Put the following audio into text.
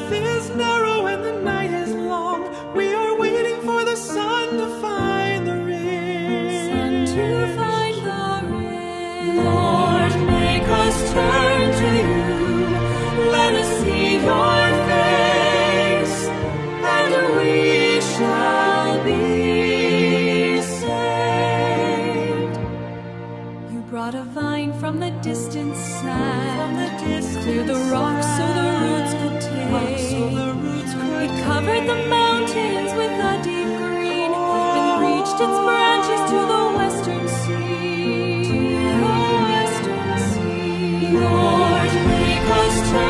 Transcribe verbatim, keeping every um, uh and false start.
path is narrow and the night is long. We are waiting for the sun to find the ring. Sun to find the ring. Lord, make us turn to you. Let us see your face, and we shall be saved. You brought a vine from the distant sand, From the distant clear the rocks so the roots could Rocks so take. the roots could It covered the mountains with a deep green, and reached its branches to the western sea. The western sea. Lord, make us turn